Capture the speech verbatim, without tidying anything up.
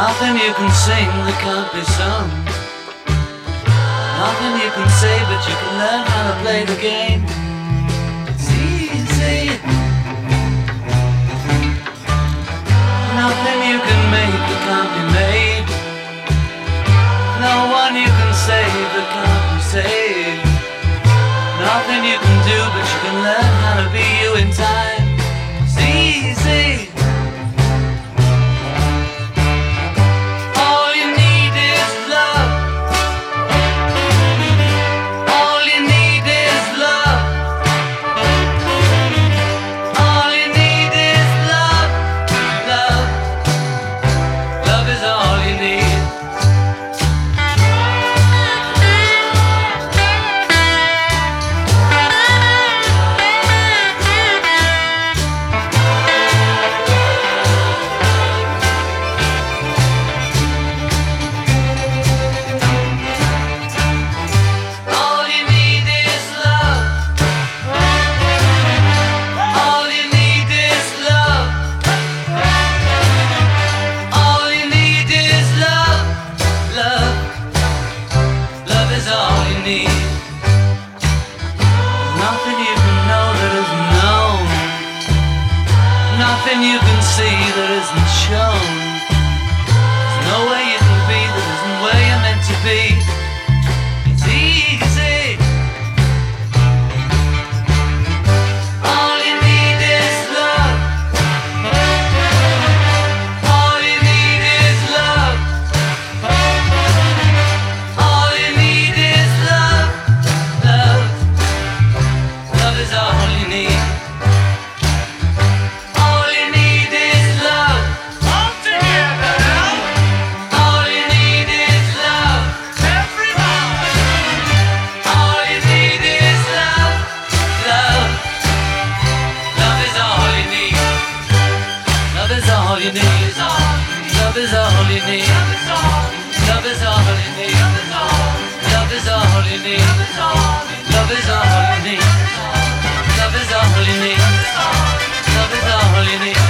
Nothing you can sing that can't be sung. Nothing you can say, but you can learn how to play the game. It's easy. Nothing you can make that can't be made. No one you can save that can't be saved. Nothing you can do, but you can learn how to be you in time. It's easy. Nothing you can see that isn't shown. There's no way you can be that isn't where you're meant to be. It's easy. All you need is love. All you need is love. All you need is love. Love. Love is all you need. All you need. Love is all you need. Love is all you need. Love is all you need. Love is all you need. Love is all you need. Love is all you need.